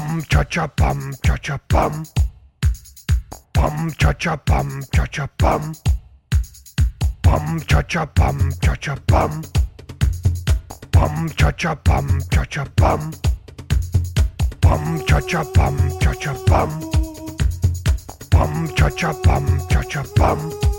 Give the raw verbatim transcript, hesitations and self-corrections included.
Bum cha cha bum cha cha bum. Bum cha cha bum cha cha bum. Bum cha cha bum cha cha bum. Bum cha cha bum cha cha bum. Bum cha cha bum cha cha bum. Bum cha cha bum cha cha bum.